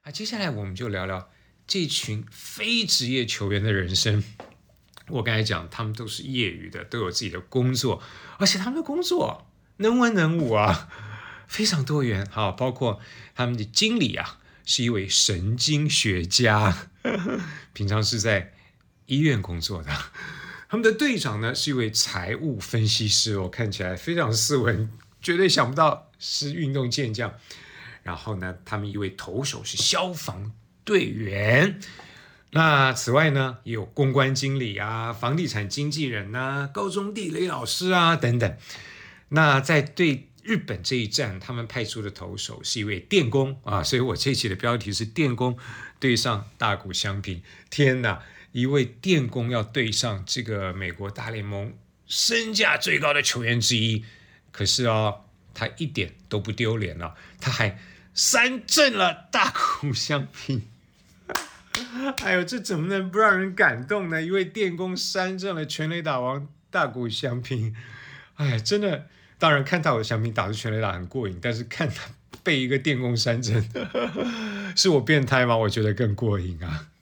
接下来我们就聊聊这群非职业球员的人生。我刚才讲，他们都是业余的，都有自己的工作，而且他们的工作能文能武啊，非常多元。好，包括他们的经理啊，是一位神经学家，平常是在医院工作的。他们的队长呢，是一位财务分析师，看起来非常斯文，绝对想不到是运动健将。然后呢，他们一位投手是消防队员。那此外呢，也有公关经理啊、房地产经纪人啊、高中地理老师啊等等。那在对日本这一战，他们派出的投手是一位电工啊，所以我这一期的标题是电工对上大谷翔平。天哪，一位电工要对上这个美国大联盟身价最高的球员之一，可是他一点都不丢脸了，他还三振了大谷翔平。哎呦，这怎么能不让人感动呢？一位电工三振了全垒打王大谷翔平。哎，真的，当然看大谷翔平打出全垒打很过瘾，但是看他被一个电工三振，是我变态吗？我觉得更过瘾啊。